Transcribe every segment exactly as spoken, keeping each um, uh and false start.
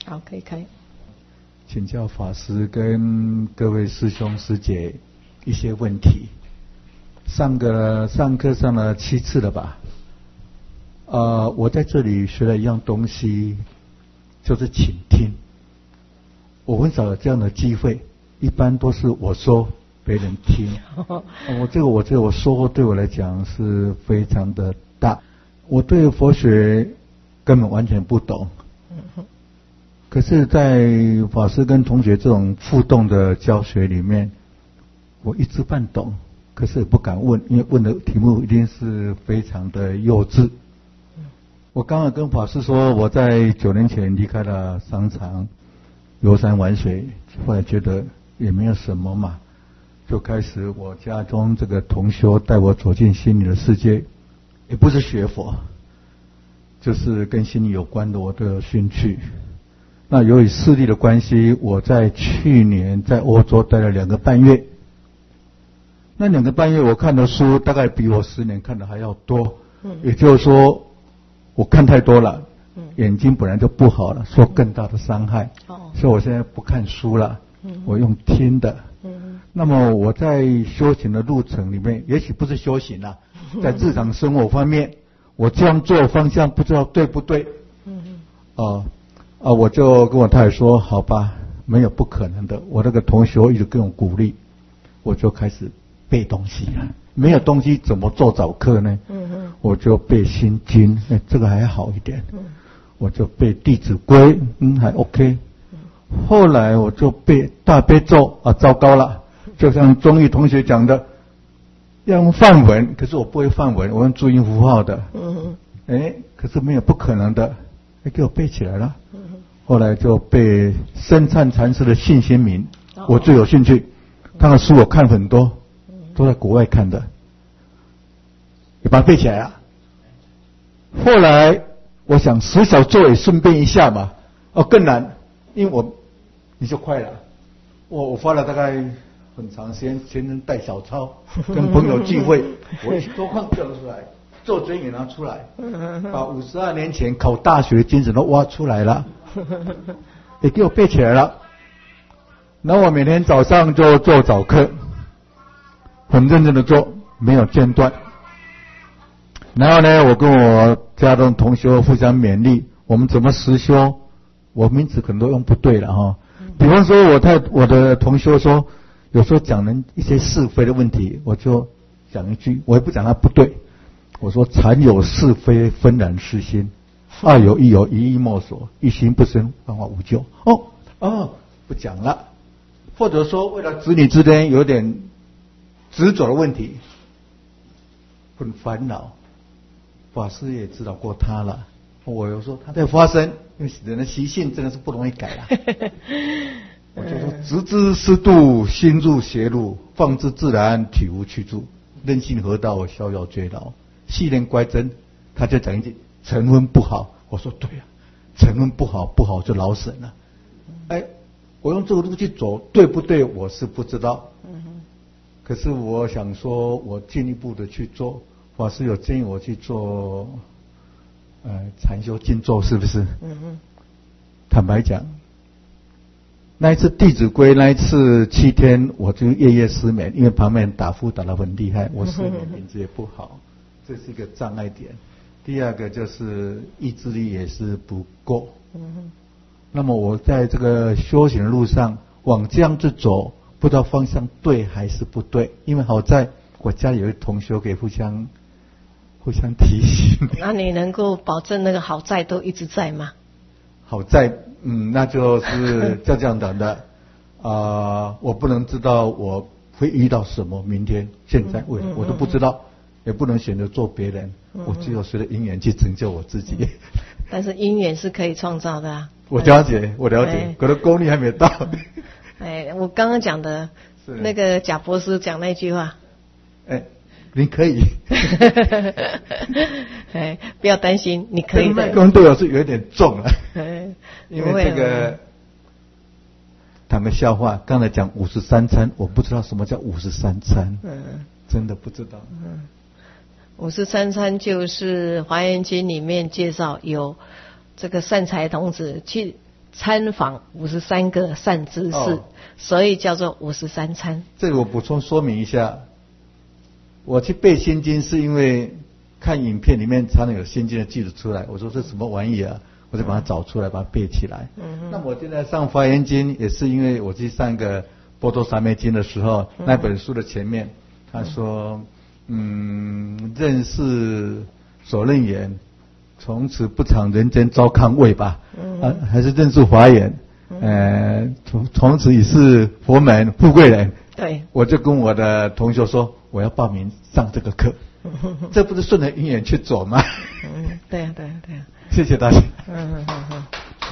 好，可以开。 请教法师跟各位师兄师姐一些问题。上个上课上了七次了吧？呃，我在这里学了一样东西，就是倾听。我很少有这样的机会，一般都是我说别人听。我这个我这个我收获对我来讲是非常的大。我对佛学根本完全不懂。可是，在法师跟同学这种互动的教学里面，我一知半懂，可是也不敢问，因为问的题目一定是非常的幼稚。我刚刚跟法师说，我在九年前离开了商场，游山玩水，后来觉得也没有什么嘛，就开始我家中这个同修带我走进心理的世界，也不是学佛，就是跟心理有关的我都有兴趣。那由于视力的关系，我在去年在欧洲待了两个半月。那两个半月我看的书大概比我十年看的还要多。嗯，也就是说，我看太多了，嗯，眼睛本来就不好了，受更大的伤害。哦，所以我现在不看书了，嗯，我用听的。嗯，那么我在修行的路程里面，也许不是修行啦，在日常生活方面，我这样做方向不知道对不对。嗯嗯。哦。啊，我就跟我太太说，好吧，没有不可能的。我那个同学一直跟我鼓励，我就开始背东西了。没有东西怎么做早课呢？嗯嗯。我就背心经，哎，这个还好一点。嗯。我就背弟子规，嗯，还 OK。嗯。后来我就背大悲咒，啊，糟糕了，就像中医同学讲的，要用梵文，可是我不会梵文，我用注音符号的。嗯嗯。哎，可是没有不可能的，哎，给我背起来了。后来就背僧璨禅师的信心铭，我最有兴趣。他的书我看很多，都在国外看的，也把它背起来了。后来我想十小咒也顺便一下嘛，哦更难，因为我你就快了，我我花了大概很长时间，全程带小抄，跟朋友聚会，我一多放掉出来，咒经也拿出来，把五十二年前考大学的精神都挖出来了。也给我背起来了，然后我每天早上就做早课，很认真的做，没有间断。然后呢，我跟我家中同学互相勉励，我们怎么实修？我名字可能都用不对了哈。比方说，我太我的同学说，有时候讲人一些是非的问题，我就讲一句，我也不讲他不对，我说常有是非，纷然失心。二有一有，一意莫所，一心不生，万法无救。哦哦，不讲了。或者说，为了子女之间有点执着的问题，很烦恼。法师也指导过他了。我有说他在发生，因为人的习性真的是不容易改啦。我就说，直知失度，心入邪路，放之自然，体无去处。任性何道，逍遥追劳。细念乖真，他就讲一句。晨昏不好，我说对啊，晨昏不好，不好就劳神了。哎，我用这个路去走，对不对？我是不知道。嗯哼。可是我想说，我进一步的去做，法师有建议我去做，呃，禅修静坐，是不是？嗯哼。坦白讲，那一次《弟子规》那一次七天，我就夜夜失眠，因为旁边打呼打得很厉害，我失眠品质也不好，这是一个障碍点。第二个就是意志力也是不够。嗯哼。那么我在这个修行的路上往这样子走，不知道方向对还是不对。因为好在我家里有一同学可以互相互相提醒。 那你能够保证那个好在都一直在吗？ 好在，嗯，那就是就这样讲的。啊、呃，我不能知道我会遇到什么，明天、现在、未来，我都不知道。也不能选择做别人，嗯、我只有随着因缘去成就我自己。嗯、 但是因缘是可以创造的啊。 我了解，我了解，可能功力还没到。 哎，我刚刚讲的那个贾博士讲那句话。 哎，你可以。 哎，不要担心，你可以的。 麦克风对我是有点重了。哎，因为这个谈个笑话，刚才讲五十三参，我不知道什么叫五十三参。嗯，真的不知道。嗯。 五十三参就是《华严经》里面介绍有这个善财童子去参访五十三个善知识，哦、所以叫做五十三参。 这个我补充说明一下，我去背心经是因为看影片里面常常有心经的句子出来，我说这什么玩意啊，我就把它找出来，把它背起来。嗯、那我现在上华严经也是因为我去上一个波多三昧经的时候，嗯、那本书的前面他说，嗯，认识所任言，从此不尝人间糟糠味吧。嗯、啊，还是认识华严，呃，从从此已是佛门富贵人。 对， 我就跟我的同学说，我要报名上这个课。这不是顺着因缘去走吗？ 嗯，对呀、啊，对呀、啊，对呀、啊。 谢谢大家。 嗯嗯嗯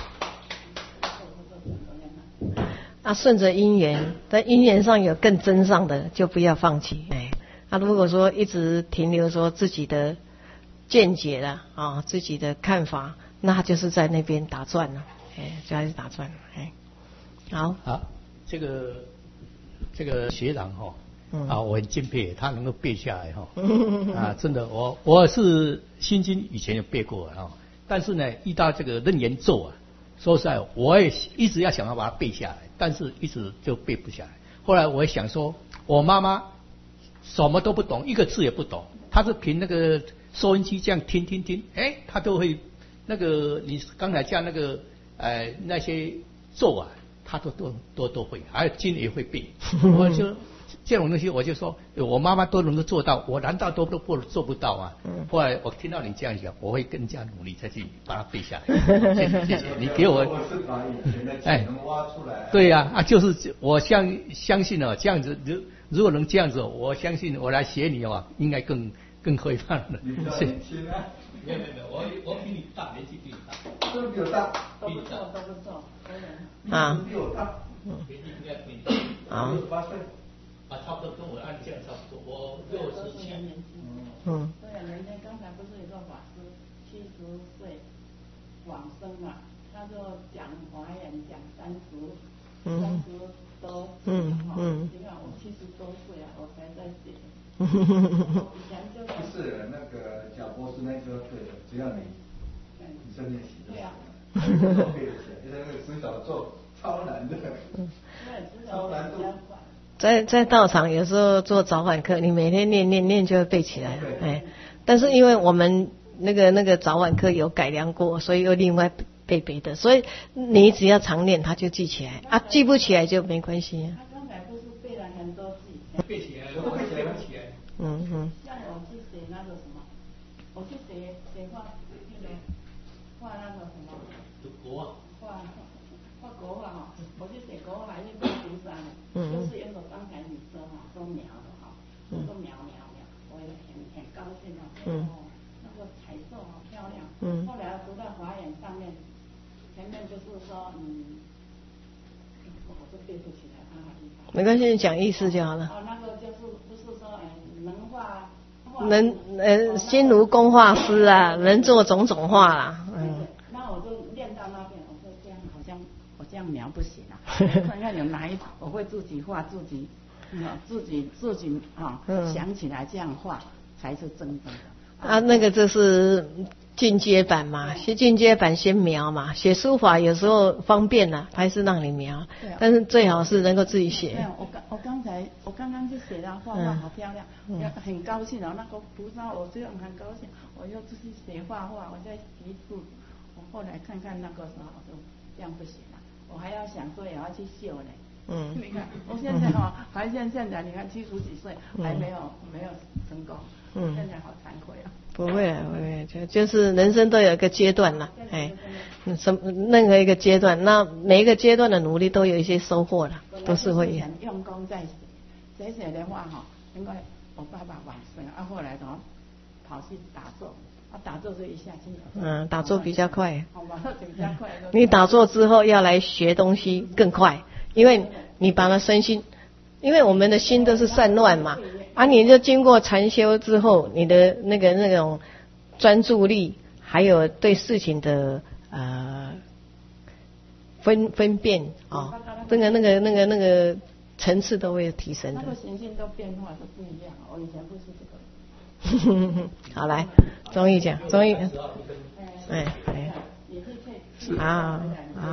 嗯。啊，顺着因缘，在因缘上有更真上的，就不要放弃。哎，啊，如果说一直停留说自己的见解了啊，自己的看法，那他就是在那边打转了，哎，就还是打转了，哎。好。 好，这个这个学长哈。啊，我很敬佩他能够背下来哈，啊，真的，我我是心经以前有背过啊，但是呢，遇到这个楞严咒啊，说实在，我也一直要想要把它背下来，但是一直就背不下来。后来我也想说，我妈妈什么都不懂，一个字也不懂，她是凭那个收音机这样听听听，哎，她都会那个你刚才讲那个呃那些咒啊，她都都都都会，还有经也会背，我就。这种东西我就说，我妈妈都能够做到，我难道都都不做不到啊？嗯、后来我听到你这样讲，我会更加努力再去把它背下来。谢谢谢谢，你给我。我是把以前的潜能挖出来。对呀、啊，啊就是我相相信哦，这样子如如果能这样子，我相信我来学你哦，应该更更会办了。你比较年轻啊？没有没有没有，我我比你大，年纪比你大。 都比我大， 都不错都不错。 啊。 比我大。 年纪应该比你大。 六十八岁。 啊，差不多跟我按这样差不多，我六十七。 嗯。对啊，人家刚才不是有个法师七十岁往生嘛，他就讲华严讲三十，三十多。嗯嗯。你看我七十多岁啊，我才在写。以前就不是那个贾博士那句话对的，只要你你在练习就行了。都背得起来，因为那个指导咒超难的。超难度。 在在道场有时候做早晚课，你每天念念念就会背起来了，哎，但是因为我们那个那个早晚课有改良过，所以又另外背背的，所以你只要常念，它就记起来啊，记不起来就没关系。 他刚才不是背了很多字， 背起来了，我背起来。 嗯嗯。 像我去写那个什么，我去写写画那个画那个什么国画， 画画国画哈，我去写国画，因为读山的。嗯，就是因为刚才你说哈，说描的哈，我说描描描，我也很很高兴哦。嗯。那个彩色好漂亮。嗯。后来读到华严上面，前面就是说，嗯，我就背不起来，啊， 没关系，你讲意思就好了。 哦，那个就是不是说，哎，能画。 能呃，心如工画师啊，能做种种画啦。 嗯。那我就练到那边，我说这样好像我这样描不行啊。看看有哪一我会自己画自己，嗯，自己自己啊、嗯、想起来这样画才是真的。 啊，那个就是进阶版嘛，先进阶版先描嘛，写书法有时候方便啦，还是让你描，但是最好是能够自己写。 对，我刚我刚才我刚刚去写了画画好漂亮，嗯、很高兴哦，那个菩萨我这样很高兴，我又自己写画画，我在习字，我后来看看那个时候我说这样不行啊。我还要想说也要去绣呢，嗯，你看我现在哈、哦，还现现在你看七十几岁还没有、嗯、没有成功，嗯，现在好惭愧啊。 不会啊，不会，就就是人生都有一个阶段啦，哎，什任何一个阶段，那每一个阶段的努力都有一些收获啦，都是会很用功在写，写写的话哈，因为我爸爸往生啊，后来呢跑去打坐。啊，打坐就一下去。 嗯，打坐比较快。 好吧，比较快。 你打坐之后要来学东西更快，因为你把它身心，因为我们的心都是散乱嘛，啊，你就经过禅修之后，你的那个那种专注力，还有对事情的呃分分辨啊，这个那个那个那个层次都会提升的。 那个行性都变化都不一样，我以前不是这个。 好，来，综艺讲，综艺，哎哎，好好。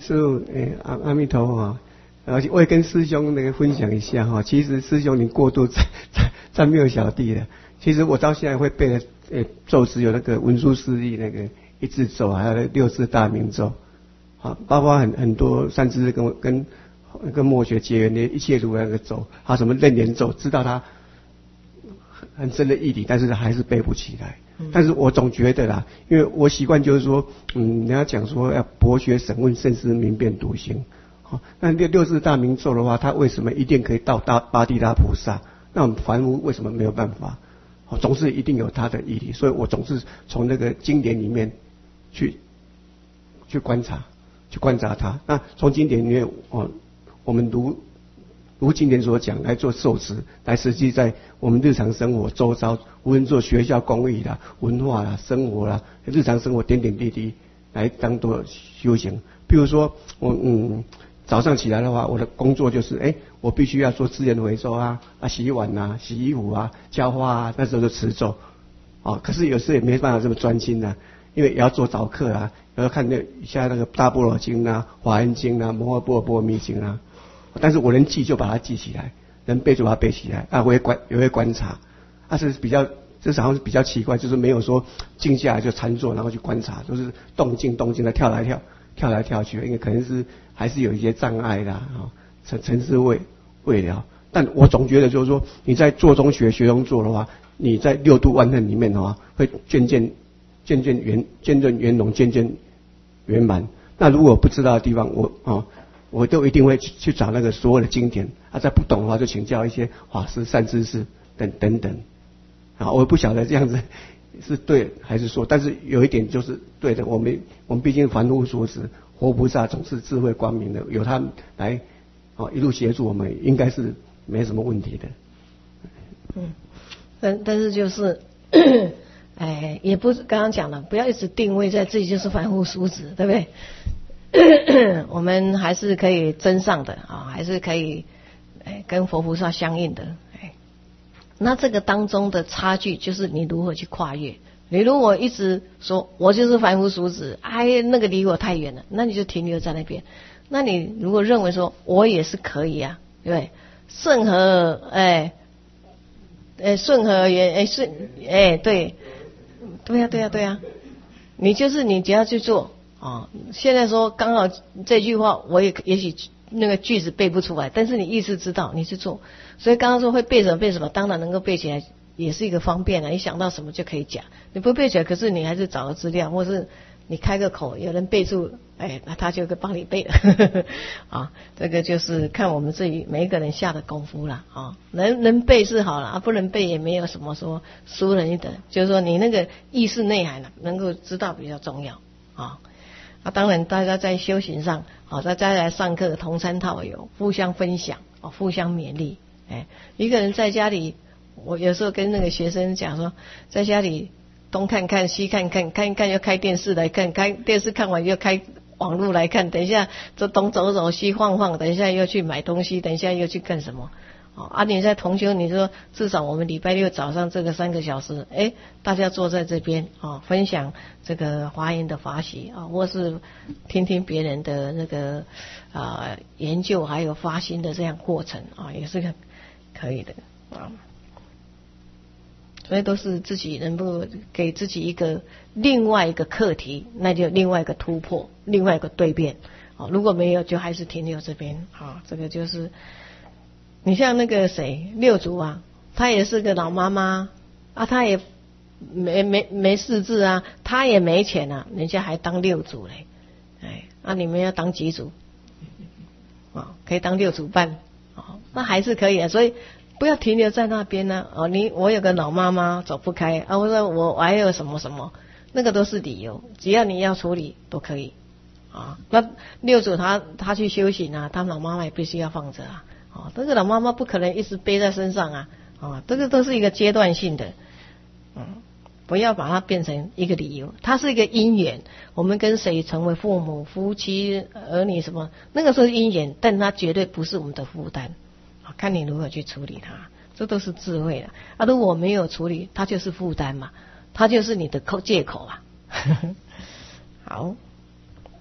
师父，诶，阿阿弥陀佛。而且我也跟师兄那个分享一下哈，其实师兄你过度占占占谬小弟了。其实我到现在会背的诶咒词有那个文殊师利那个一字咒，还有六字大明咒，好，包括很很多善知识跟跟跟墨学结缘的一切如来那个咒，还有什么楞严咒，知道它很深的义理，但是还是背不起来。但是我总觉得啦，因为我习惯就是说，嗯，人家讲说要博学审问，慎思明辨笃行。那六六字大明咒的话，它为什么一定可以到大八地大菩萨？那我们凡夫为什么没有办法？总是一定有它的义理，所以我总是从那个经典里面去去观察，去观察它。那从经典里面，哦，我们如如经典所讲来做受持，来实际在我们日常生活周遭，无论做学校公益啦、文化啦、生活啦、日常生活点点滴滴来当做修行。比如说，我嗯。早上起来的话，我的工作就是，哎，我必须要做资源回收啊，啊，洗碗啊，洗衣服啊，浇花啊，那时候就持咒，哦，可是有时也没办法这么专心啊，因为也要做早课啊，要看那像那个大般若经啊、华严经啊、摩诃般若波罗蜜经啊，但是我能记就把它记起来，能背就把它背起来，啊，我也观也会观察，啊，是比较，这好像是比较奇怪，就是没有说静下来就禅坐，然后去观察，就是动静动静的跳来跳。跳来跳去，因为可能是还是有一些障碍啦，啊，尘尘世未未了。但我总觉得就是说，你在做中学，学中做的话，你在六度万恨里面的话，会渐渐渐渐圆渐渐圆融，渐渐圆满。那如果不知道的地方，我啊，我都一定会去去找那个所有的经典，啊，再不懂的话就请教一些法师、善知识等等等。啊，我不晓得这样子是对还是错，但是有一点就是对的，我们我们毕竟凡夫俗子，活菩萨总是智慧光明的，有他来哦一路协助我们，应该是没什么问题的。 嗯，但但是就是，哎，也不是刚刚讲了，不要一直定位在自己就是凡夫俗子，对不对？我们还是可以真上的啊，还是可以哎跟佛菩萨相应的。那这个当中的差距就是你如何去跨越。你如果一直说我就是凡夫俗子，哎，那个离我太远了，那你就停留在那边。那你如果认为说我也是可以啊，对不对？顺和哎，哎顺和也哎顺哎对，对呀、啊、对呀、啊、对呀、啊，你就是你只要去做啊。现在说刚好这句话我也也许那个句子背不出来，但是你意思知道，你去做。所以刚刚说会背什么背什么，当然能够背起来也是一个方便啊，你想到什么就可以讲。你不背起来，可是你还是找个资料，或是你开个口，有人背住，哎，那他就会帮你背了。啊，这个就是看我们自己每一个人下的功夫了啊。能能背是好了，啊，不能背也没有什么说输人一等，就是说你那个意识内涵呢，能够知道比较重要啊。啊，当然大家在修行上，好，大家来上课同参套友，互相分享，哦，互相勉励。哎，一个人在家里，我有时候跟那个学生讲说，在家里东看看西看看，看一看又开电视来看，开电视看完又开网络来看，等一下这东走走西晃晃，等一下又去买东西，等一下又去干什么？哦，啊，你在同修，你说至少我们礼拜六早上这个三个小时，哎，大家坐在这边啊、哦，分享这个华严的法喜啊、哦，或是听听别人的那个啊、呃、研究，还有发心的这样过程啊、哦，也是个可以的啊。所以都是自己能够给自己一个另外一个课题，那就另外一个突破，另外一个蜕变。哦，如果没有，就还是停留这边啊、哦，这个就是。你像那个谁六祖啊，他也是个老妈妈啊，他也没没没识字啊，他也没钱啊，人家还当六祖嘞，哎，啊你们要当几祖啊、哦？可以当六祖办哦，那还是可以啊，所以不要停留在那边呢、啊、哦。你我有个老妈妈走不开啊，或者我我还有什么什么，那个都是理由，只要你要处理都可以啊。那六祖他他去修行啊，他老妈妈也必须要放着啊。哦，这个老妈妈不可能一直背在身上啊，啊、哦，这个都是一个阶段性的，嗯，不要把它变成一个理由，它是一个因缘。我们跟谁成为父母、夫妻、儿女什么，那个是因缘，但它绝对不是我们的负担，啊，看你如何去处理它，这都是智慧的。啊，如果没有处理，它就是负担嘛，它就是你的口借口啊。好，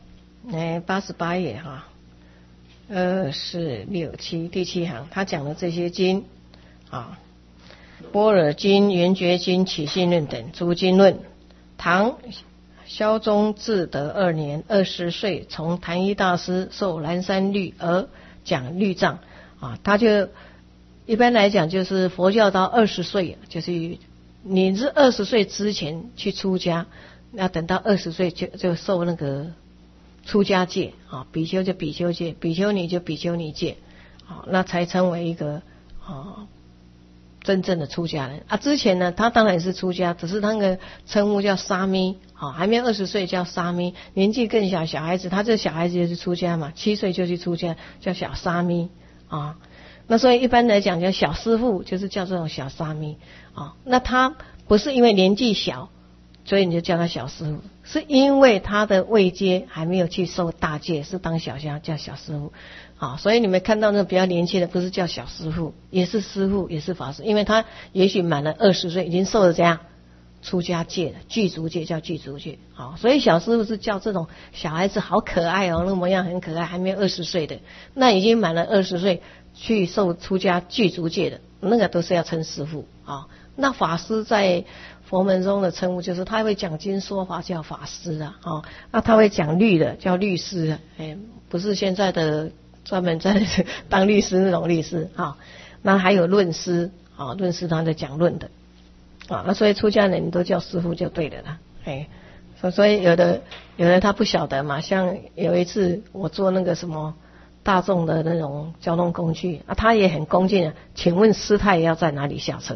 哎，八十八页哈，二四六七第七行，他讲的这些经啊，般若经、圆觉经、起信论等诸经论。唐孝宗至德二年，二十岁，从坛一大师受南山律而讲律藏啊，他就一般来讲就是佛教到二十岁，就是你是二十岁之前去出家，要等到二十岁就就受那个出家戒啊，比丘就比丘戒，比丘尼就比丘尼戒啊，那才成为一个啊真正的出家人啊。之前呢，他当然也是出家，只是他那个称呼叫沙弥啊，还没有二十岁叫沙弥，年纪更小，小孩子，他这小孩子就是出家嘛，七岁就去出家，叫小沙弥啊。那所以一般来讲叫小师父，就是叫这种小沙弥啊。那他不是因为年纪小，所以你就叫他小师父，是因为他的位阶还没有去受大戒，是当小香叫小师父啊。所以你们看到那比较年轻的，不是叫小师父，也是师父，也是法师，因为他也许满了二十岁，已经受了这样出家戒了，具足戒叫具足戒啊。所以小师父是叫这种小孩子好可爱哦，那个模样很可爱，还没有二十岁的，那已经满了二十岁去受出家具足戒的，那个都是要称师父啊。那法师在佛门中的称呼就是他会讲经说法叫法师啊，哦，那他会讲律的叫律师，哎，不是现在的专门在当律师那种律师啊。那还有论师啊，论师他在讲论的啊，那所以出家人都叫师父就对了啦，哎，所以有的有的他不晓得嘛，像有一次我做那个什么大众的那种交通工具啊，他也很恭敬啊，请问师太要在哪里下车？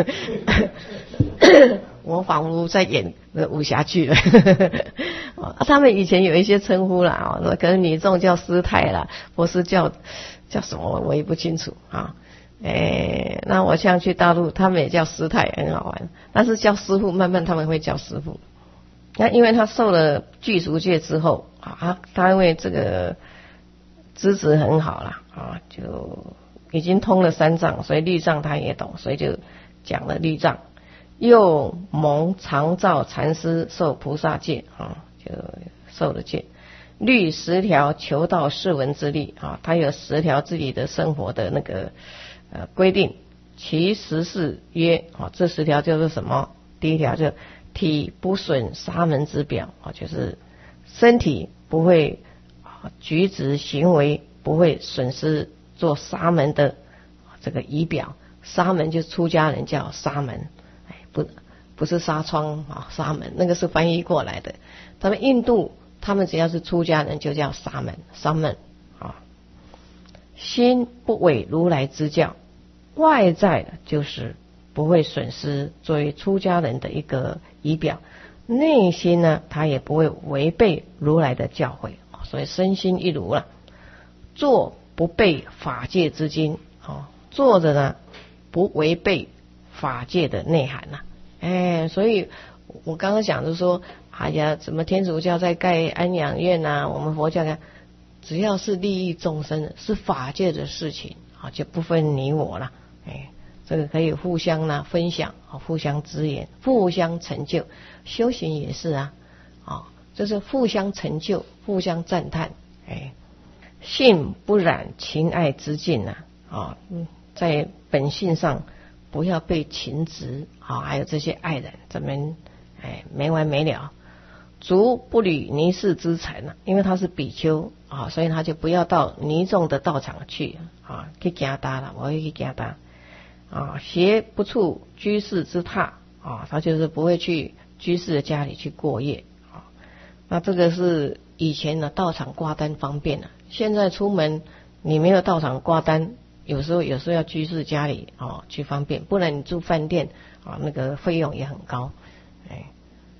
我仿佛在演武侠剧了。啊，他们以前有一些称呼啦，可能女众叫师太啦，或是叫叫什么我也不清楚啊。诶，那我像去大陆，他们也叫师太，很好玩。但是叫师父，慢慢他们会叫师父。那因为他受了具足戒之后啊，他因为这个资质很好啦，啊，就已经通了三藏，所以律藏他也懂，所以就讲了律藏。又蒙常照禅师受菩萨戒啊，就受了戒。律十条求道释文之律啊，他有十条自己的生活的那个呃规定。其十事曰啊，这十条就是什么？第一条就体不损沙门之表啊，就是身体不会啊举止行为不会损失做沙门的这个仪表。沙门就是出家人叫沙门。不不是纱窗啊，沙门那个是翻译过来的。他们印度，他们只要是出家人就叫沙门，沙门啊。心不违如来之教，外在的就是不会损失作为出家人的一个仪表，内心呢，他也不会违背如来的教诲，所以身心一如了。坐不背法界之经啊，坐着呢不违背法界的内涵呐、啊，哎，所以我刚刚讲的说，哎呀，什么天主教在盖安养院呐、啊，我们佛教呢，只要是利益众生的，是法界的事情啊，就不分你我了，哎，这个可以互相呢分享啊，互相支援，互相成就，修行也是啊，啊，就是互相成就，互相赞叹，哎，性不染情爱之境呐，啊，在本性上。不要被情执啊，还有这些爱人，咱们哎没完没了。足不履尼世之财呢，因为他是比丘啊，所以他就不要到尼众的道场去啊，去行搭了，我会去行搭啊。鞋不触居士之榻啊，他就是不会去居士的家里去过夜啊。那这个是以前的道场挂单方便了，现在出门你没有道场挂单。有时候有时候要居士家里哦去方便，不然你住饭店啊，那个费用也很高。哎，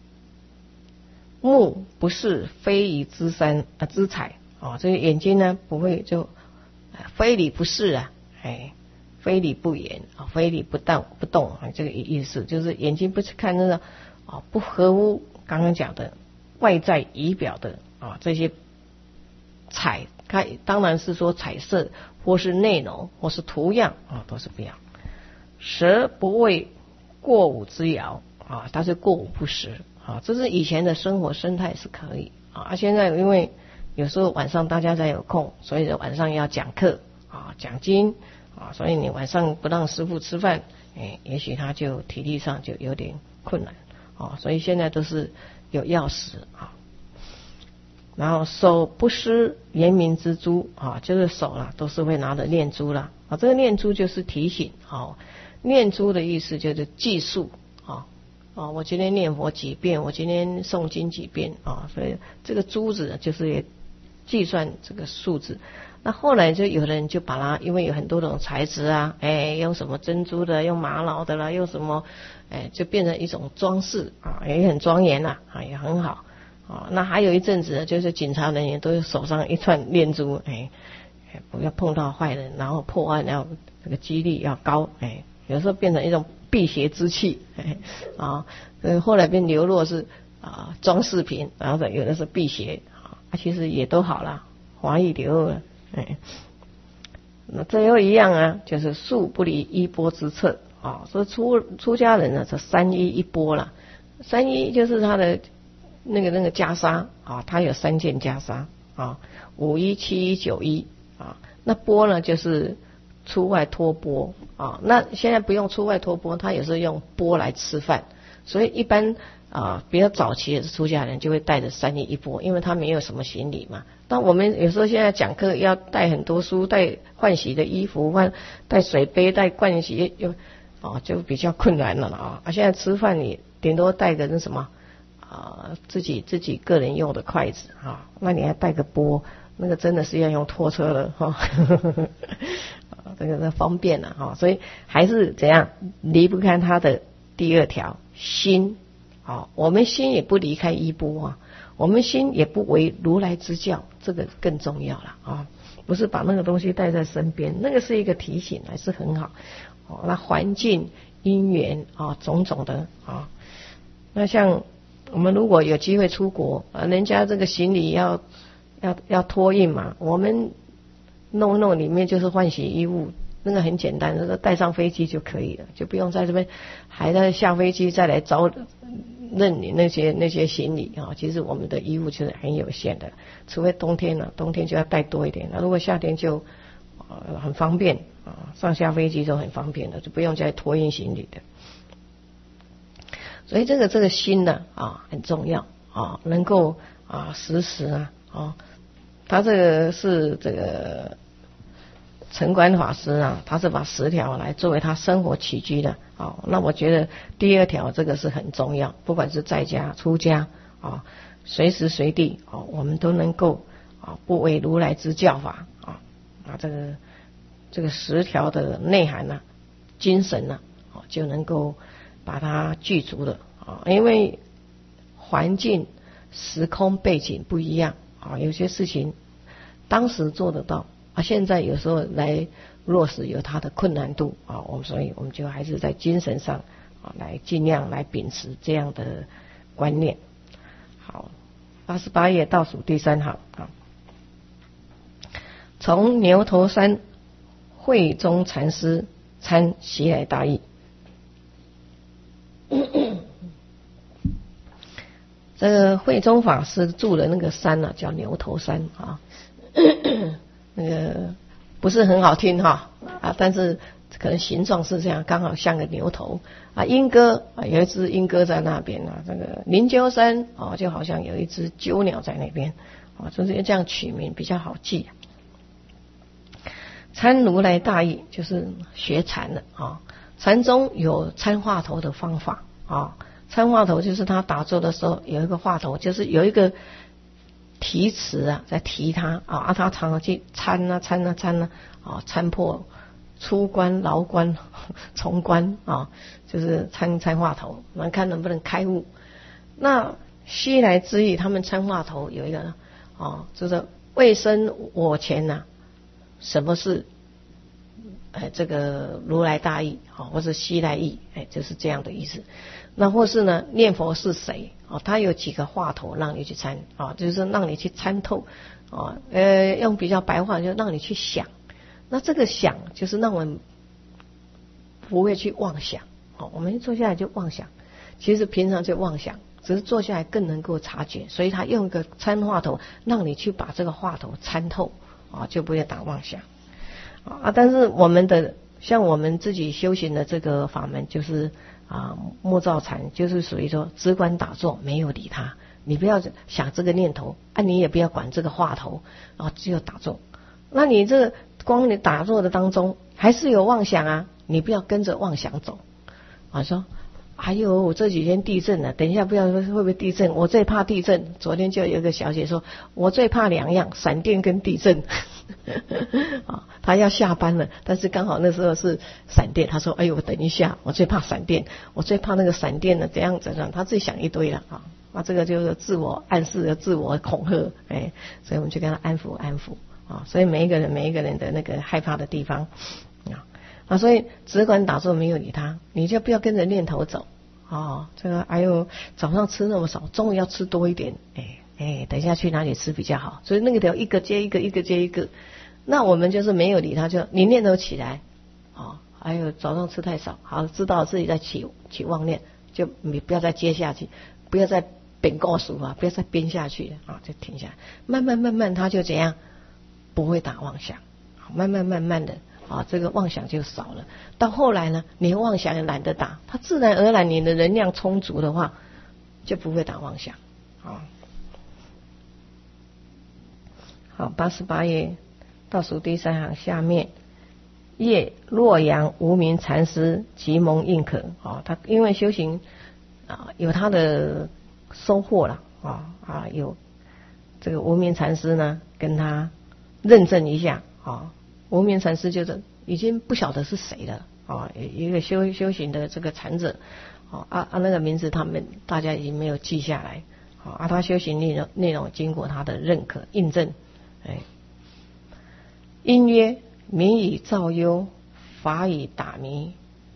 目不是非礼之山啊之财啊，这个眼睛呢不会就非礼不视啊，哎，非礼不言啊，非礼不动不动啊，这个意思就是眼睛不是看那个啊不合乎刚刚讲的外在仪表的啊这些彩。它当然是说彩色或是内容或是图样啊，都是不要。舌不为过午之肴啊，它是过午不食啊，这是以前的生活生态是可以啊，现在因为有时候晚上大家才有空，所以晚上要讲课啊，讲经啊，所以你晚上不让师父吃饭，哎，也许他就体力上就有点困难啊，所以现在都是有药食啊。然后手不施圆明之珠啊，就是手啦，都是会拿着念珠啦啊。这个念珠就是提醒啊，念珠的意思就是计数啊啊。我今天念佛几遍，我今天诵经几遍啊，所以这个珠子就是也计算这个数字。那后来就有人就把它，因为有很多种材质啊，哎，用什么珍珠的，用玛瑙的啦，用什么，哎，就变成一种装饰啊，也很庄严啦，啊，也很好。哦，那还有一阵子就是警察人员都手上一串念珠，哎，不要碰到坏人，然后破案要这个几率要高，哎，有时候变成一种辟邪之气，哎，啊，呃，后来变流落是啊装饰品，然后有的是辟邪，啊，其实也都好了，华裔流了，哎，那最后一样啊，就是术不离衣钵之策啊，说出出家人呢是三衣一钵啦，三衣就是他的。那个那个袈裟啊，它有三件袈裟啊，五衣、七衣、九衣啊。那钵呢，就是出外托钵啊。那现在不用出外托钵，他有时候用钵来吃饭。所以一般啊，比较早期的出家人就会带着三衣一钵，因为他没有什么行李嘛。但我们有时候现在讲课要带很多书，带换洗的衣服，换带水杯，带盥洗，就啊就比较困难了啊。啊，现在吃饭你顶多带个那什么。啊，自己自己个人用的筷子啊，那你还带个钵，那个真的是要用拖车了哈，啊，这个方便了哈，所以还是怎样离不开他的第二条心啊，我们心也不离开衣钵啊，我们心也不违如来之教，这个更重要了啊，不是把那个东西带在身边，那个是一个提醒，还是很好哦。那环境因缘啊，种种的啊，那像。我们如果有机会出国啊，人家这个行李要要要托运嘛，我们弄弄里面就是换洗衣物，那个很简单，那个带上飞机就可以了，就不用在这边还在下飞机再来找认你那些那些行李啊。其实我们的衣物就是很有限的，除非冬天了，冬天就要带多一点。那如果夏天就呃很方便啊，上下飞机都很方便的，就不用再托运行李的。所以这个这个心呢啊很重要啊，能够啊时时啊啊，他这个是这个城关法师啊，他是把十条来作为他生活起居的啊。那我觉得第二条这个是很重要，不管是在家出家啊，随时随地啊，我们都能够啊不违如来之教法啊啊这个这个十条的内涵呢、啊、精神呢、啊、就能够。把它具足的啊，因为环境、时空背景不一样啊，有些事情当时做得到啊，现在有时候来落实有它的困难度啊，我们所以我们就还是在精神上啊，来尽量来秉持这样的观念。好，八十八页倒数第三行啊，从牛头山慧中禅师参西来大义。这个慧中法师住的那个山呢、啊，叫牛头山啊，那个不是很好听哈啊，但是可能形状是这样，刚好像个牛头啊。莺歌啊，有一只莺歌在那边啊。这个灵鹫山啊，就好像有一只鸠鸟在那边啊，就是这样取名比较好记。参如来大义就是学禅的啊，禅中有参话头的方法啊。参话头就是他打坐的时候有一个话头，就是有一个提词啊，在提他啊，他常常去参啊参啊参啊啊，参破出关、牢关、重关啊，就是参参话头，我们看能不能开悟。那西来之义，他们参话头有一个啊，就是未生我前呐、啊，什么是哎这个如来大义啊，或是西来义，哎，就是这样的意思。那或是呢，念佛是谁啊？他有几个话头让你去参啊，就是让你去参透啊。呃，用比较白话，就让你去想。那这个想，就是让我们不会去妄想啊。我们坐下来就妄想，其实平常就妄想只是坐下来更能够察觉，所以他用一个参话头，让你去把这个话头参透啊，就不会打妄想啊。但是我们的像我们自己修行的这个法门，就是啊默照禅，就是属于说只管打坐，没有理他，你不要想这个念头啊，你也不要管这个话头啊，只有打坐。那你这光你打坐的当中还是有妄想啊，你不要跟着妄想走啊，说哎呦，我这几天地震了，等一下不知道会不会地震，我最怕地震。昨天就有一个小姐说，我最怕两样，闪电跟地震。啊，她要下班了，但是刚好那时候是闪电，她说，哎呦，等一下，我最怕闪电，我最怕那个闪电呢，怎样怎样，她自己想一堆了啊。那这个就是自我暗示、自我恐吓，哎，所以我们就跟她安抚安抚啊。所以每一个人、每一个人的那个害怕的地方啊。啊，所以只管打坐，没有理他，你就不要跟着念头走哦。这个哎呦，早上吃那么少，中午要吃多一点，哎哎，等一下去哪里吃比较好？所以那个条一个接一个，一个接一个。那我们就是没有理他，就你念头起来，哦，哎呦，早上吃太少，好，知道自己在起起妄念，就你不要再接下去，不要再编告诉啊，不要再编下去啊，就停下来，慢慢慢慢，他就怎样，不会打妄想，慢慢慢慢的。啊，这个妄想就少了。到后来呢，你妄想也懒得打，它自然而然你的能量充足的话，就不会打妄想。啊，好，八十八页倒数第三行下面，叶洛阳无名禅师即蒙印可。啊，他因为修行啊有他的收获了啊啊，有这个无名禅师呢跟他认证一下啊。无名禅师就是已经不晓得是谁了啊，一个修修行的这个禅者啊啊那个名字他们大家已经没有记下来啊，他修行内容内容经过他的认可印证，哎，因曰民以造忧，法以打迷，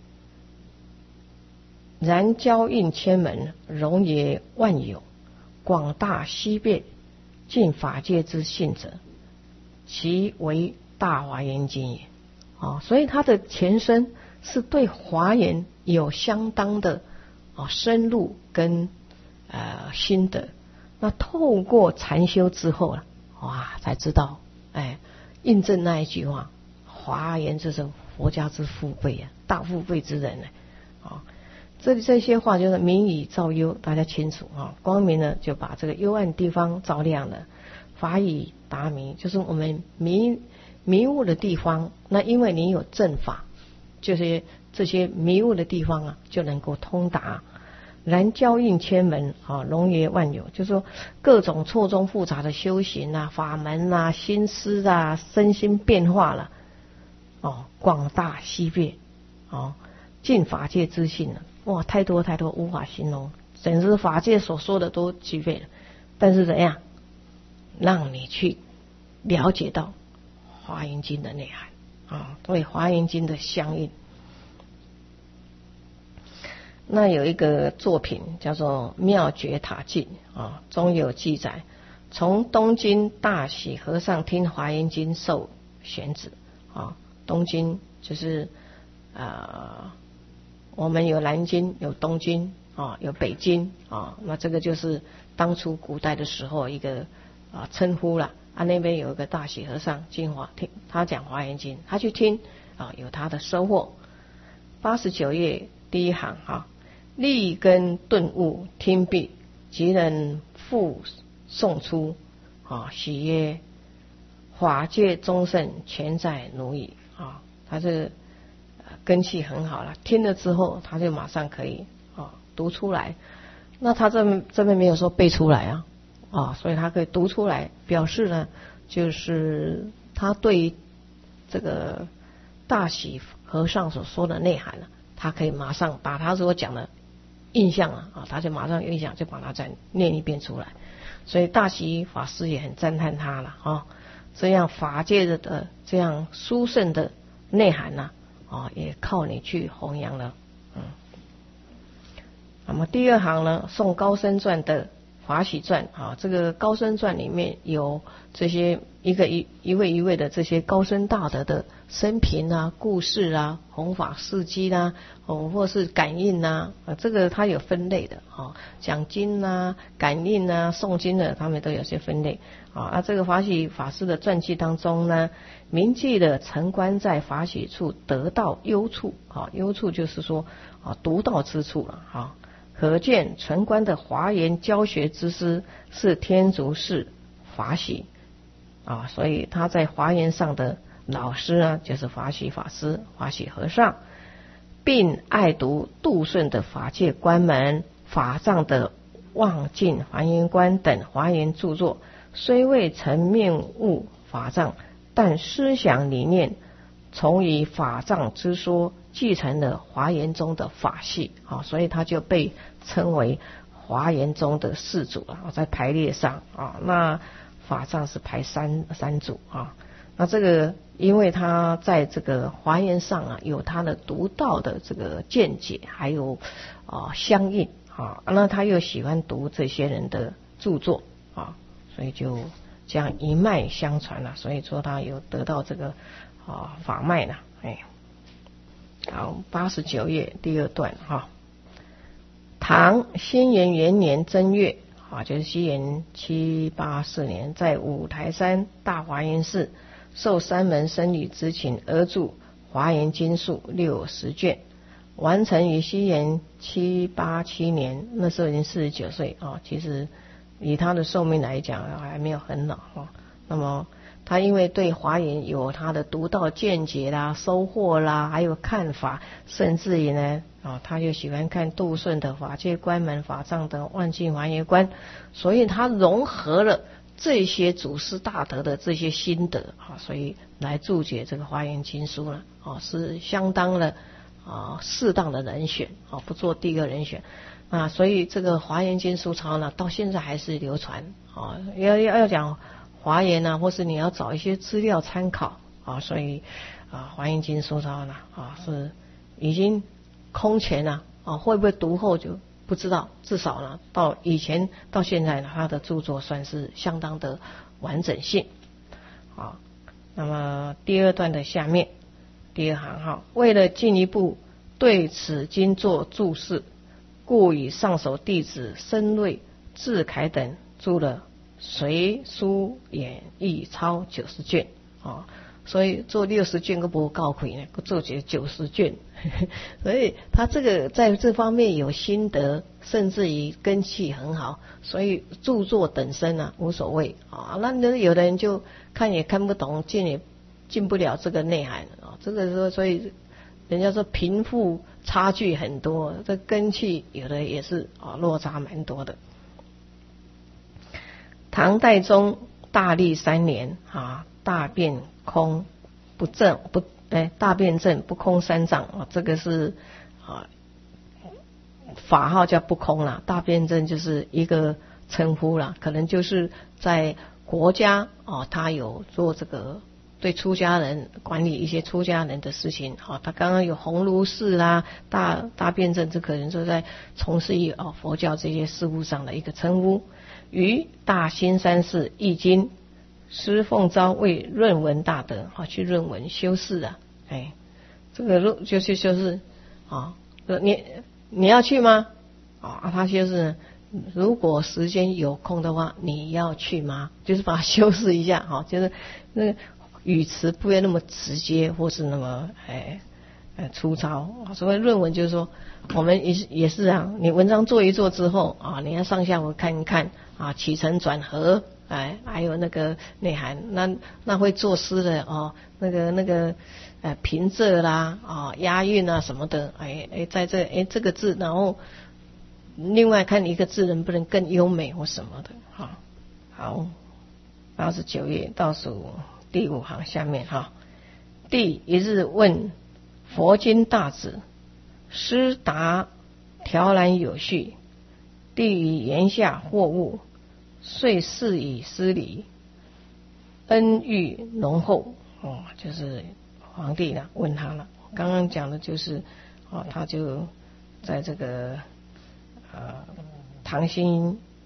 然交印千门，容也万有，广大悉变，尽法界之性者，其为大华严经也。啊，所以它的前身是对华严有相当的啊深入跟呃心得。那透过禅修之后了，哇，才知道，哎，印证那一句话，华严这是佛家之富贵啊，大富贵之人呢。啊，这这些话就是明以照幽，大家清楚啊，光明呢就把这个幽暗地方照亮了，法以达迷，就是我们迷。迷雾的地方，那因为你有正法，就是这些迷雾的地方啊，就能够通达。然交印千门啊，容也万有，就是说各种错综复杂的修行啊、法门啊、心思啊、身心变化了，哦，广大悉变，哦，尽法界之性了，哇，太多太多无法形容，整个法界所说的都具备了。但是怎样让你去了解到华严经的内涵啊，对华严经的相应。那有一个作品叫做《妙觉塔经》啊，中有记载，从东京大喜和尚听华严经受选旨啊，东京就是呃，我们有南京，有东京啊，有北京啊，那这个就是当初古代的时候一个啊称呼了。啊，那边有一个大喜和尚进华听他讲华严经，他去听啊，有他的收获。八十九页第一行啊，立根顿悟听毕，即人复诵出啊，喜曰：法界终胜，全在奴役啊！他是根气很好了，听了之后他就马上可以啊读出来。那他这边这边没有说背出来啊。啊，所以他可以读出来，表示呢，就是他对这个大喜和尚所说的内涵呢，他可以马上把他所讲的印象啊，啊，他就马上印象就把它再念一遍出来。所以大喜法师也很赞叹他了啊，这样法界的的这样殊胜的内涵呢，啊，也靠你去弘扬了。嗯，那么第二行呢，宋高僧传的法喜传啊，这个高僧传里面有这些一个一一位一位的这些高僧大德的生平啊、故事啊、弘法事迹啦，哦，或是感应啊，啊，这个它有分类的啊，讲经啊、感应啊、诵经的，他们都有些分类啊。啊，这个法喜法师的传记当中呢，铭记了城关在法喜处得到幽处啊，幽处就是说啊，独到之处了啊。可见城关的华严教学之师是天竺寺法喜啊，所以他在华严上的老师呢，就是法喜法师、法喜和尚，并爱读杜顺的法界观门、法藏的望尽华严观等华严著作，虽未曾面悟法藏，但思想理念从以法藏之说继承了华严宗的法系啊，所以他就被称为华严宗的四祖啊，在排列上啊，那法藏是排三三祖啊。那这个因为他在这个华严上啊有他的独到的这个见解，还有啊相应啊，那他又喜欢读这些人的著作啊，所以就这样一脉相传了，所以说他有得到这个啊法脉呢，哎。好，八十九页第二段哈。唐兴元元年正月啊，就是西元七八四年，在五台山大华严寺受三门僧侣之请而著《华严经述》六十卷，完成于西元七八七年，那时候已经四十九岁啊。其实以他的寿命来讲，还没有很老啊。那么他因为对华严有他的独到见解啦、收获啦，还有看法，甚至于呢，啊，他就喜欢看杜顺的法界观门、法藏的望尽华严观，所以他融合了这些祖师大德的这些心得啊，所以来注解这个华严经书了啊，是相当的啊适当的人选啊，不做第一个人选啊，所以这个华严经书抄呢，到现在还是流传啊，要要要讲华严啊，或是你要找一些资料参考啊，所以啊，华严经书抄呢啊是已经空前了啊，会不会读后就不知道，至少呢到以前到现在呢，他的著作算是相当的完整性啊。那么第二段的下面第二行哈，为了进一步对此经做注释，故以上首弟子申瑞、智凯等著了随书演义抄九十卷啊，所以做六十卷都不够开呢，做这九十卷，所以他这个在这方面有心得，甚至于根气很好，所以著作等身啊无所谓啊。那有的人就看也看不懂，进也进不了这个内涵啊。这个说，所以人家说贫富差距很多，这根气有的也是啊落差蛮多的。唐代宗大历三年啊，大辩空不正不哎，大辩正不空三藏啊，这个是啊法号叫不空啦，大辩正就是一个称呼啦，可能就是在国家啊，他有做这个对出家人管理一些出家人的事情啊，他刚刚有鸿胪寺啦，大大辩正，这可能就在从事于啊佛教这些事务上的一个称呼。于大兴山寺译经，师奉召为论文大德啊，去论文修饰啊，哎，这个就是就是啊，你你要去吗？啊，他就是如果时间有空的话，你要去吗？就是把它修饰一下哈，就是那个语词不要那么直接，或是那么哎呃粗糙。所谓论文就是说，我们也是也是啊，你文章做一做之后啊，你要上下文看一看啊，起承转合，哎，还有那个内涵，那那会作诗的哦，那个那个呃平仄啦啊，押韵啊什么的，哎哎，在这哎这个字，然后另外看一个字能不能更优美或什么的哈。好，八十九页倒数第五行下面哈，第一日问佛经大旨，师答条然有序，帝于言下货物，遂事以施礼，恩遇浓厚哦，就是皇帝了，问他了。刚刚讲的就是哦，他就在这个呃唐兴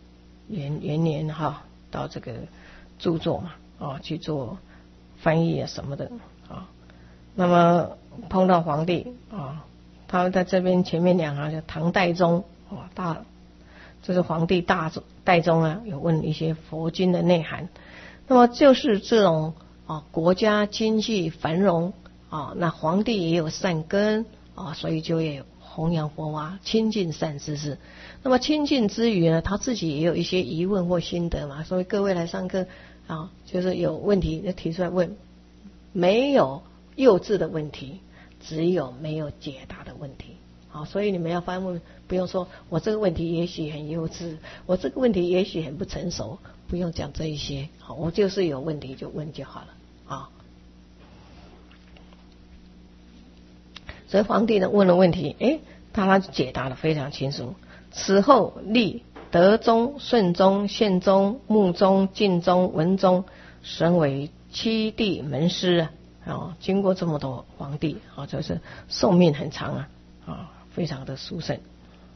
元元年哈，到这个著作嘛，啊，去做翻译啊什么的啊。那么碰到皇帝啊，他在这边前面两行叫唐代宗啊，大这是皇帝大代宗啊，有问一些佛经的内涵。那么就是这种啊，国家经济繁荣啊，那皇帝也有善根啊，所以就也弘扬佛法，亲近善知识。那么亲近之余呢，他自己也有一些疑问或心得嘛，所以各位来上课啊，就是有问题就提出来问，没有幼稚的问题，只有没有解答的问题。好，所以你们要发问，不用说我这个问题也许很幼稚，我这个问题也许很不成熟，不用讲这一些。好，我就是有问题就问就好了啊。所以皇帝呢问了问题，诶，他解答的非常清楚。此后立德宗、顺宗、宪宗、穆宗、晋宗、文宗，升为七帝门师啊。啊，经过这么多皇帝啊，就是寿命很长啊，啊，非常的殊胜。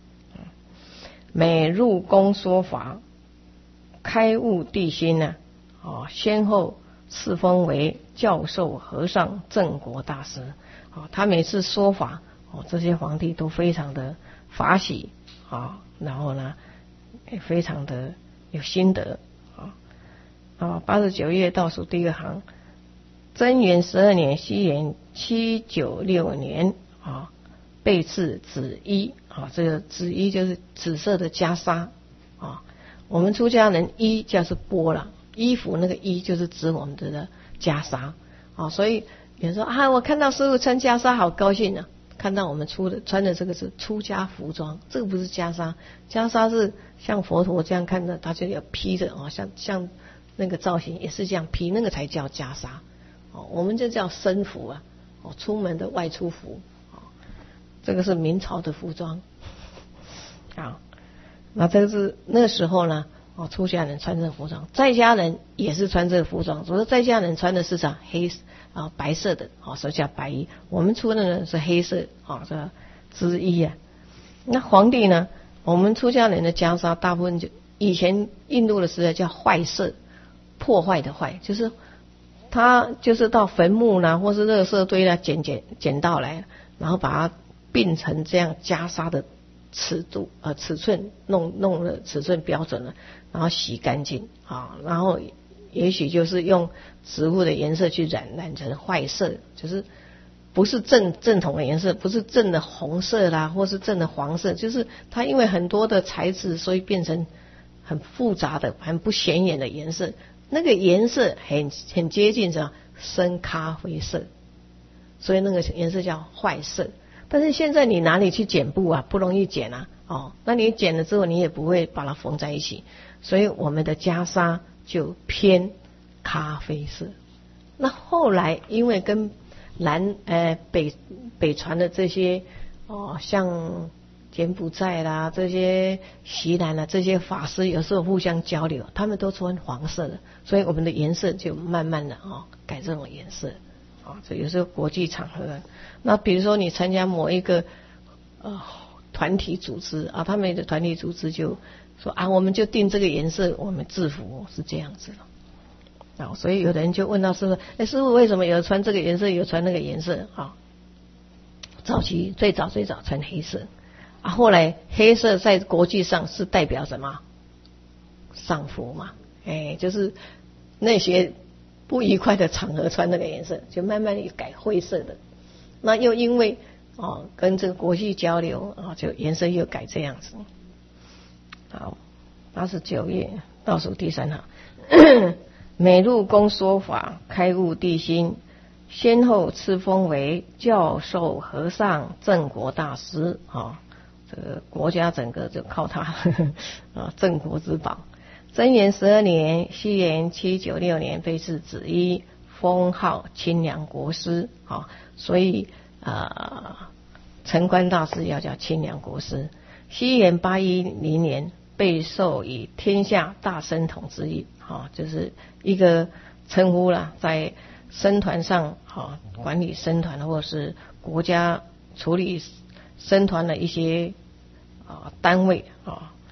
每入宫说法，开悟地心呢，啊，先后赐封为教授、和尚、正国大师。啊，他每次说法，哦，这些皇帝都非常的法喜啊，然后呢，也非常的有心得啊。啊，八十九页倒数第二行，贞元十二年，西元七九六年啊，被赐紫衣啊，这个紫衣就是紫色的袈裟啊。我们出家人衣就是钵了，衣服那个衣就是指我们的袈裟啊，所以有人说啊，我看到师父穿袈裟好高兴啊！看到我们出的穿的这个是出家服装，这个不是袈裟，袈裟是像佛陀这样看的，他就要披着啊，像像那个造型也是这样披，那个才叫袈裟哦，我们就叫僧服啊，哦，出门的外出服啊，这个是明朝的服装啊。那这个是那时候呢，哦，出家人穿这个服装，在家人也是穿这个服装，只是在家人穿的是啥黑啊白色的，哦，所以叫白衣。我们出的呢是黑色，哦，这个织衣啊。那皇帝呢，我们出家人的袈裟大部分就以前印度的时代叫坏色，破坏的坏，就是他就是到坟墓啦或是垃圾堆啦捡捡捡到来，然后把它并成这样袈裟的尺度呃尺寸，弄弄了尺寸标准了，然后洗干净啊，然后也许就是用植物的颜色去染染成坏色，就是不是正正统的颜色，不是正的红色啦，或是正的黄色，就是它因为很多的材质，所以变成很复杂的、很不显眼的颜色。那个颜色很很接近什么深咖啡色，所以那个颜色叫坏色。但是现在你哪里去剪布啊？不容易剪啊，哦，那你剪了之后，你也不会把它缝在一起，所以我们的袈裟就偏咖啡色。那后来因为跟南呃北北传的这些哦，像柬埔寨啦、这些锡兰啦、这些法师有时候互相交流，他们都穿黄色的，所以我们的颜色就慢慢的哦改这种颜色啊。这有时候国际场合，那比如说你参加某一个呃团体组织啊，他们的团体组织就说啊，我们就定这个颜色，我们制服是这样子的啊。所以有的人就问到师父，哎，师父为什么有穿这个颜色，有穿那个颜色啊？早期最早最早穿黑色。啊，后来黑色在国际上是代表什么？丧服嘛，哎，就是那些不愉快的场合穿那个颜色，就慢慢的改灰色的。那又因为哦跟这个国际交流啊，就颜色又改这样子。好，八十九页倒数第三行，每入宫说法，开悟地心。先后赐封为教授、和尚、正国大师啊。这个国家整个就靠他呵呵啊，镇国之宝。贞元十二年，西元七九六年，被赐紫衣，封号清凉国师啊。所以啊，陈官大师要叫清凉国师。西元八一零年，被授以天下大僧统之意啊，就是一个称呼啦，在僧团上啊，管理僧团或是国家处理僧团的一些啊单位啊，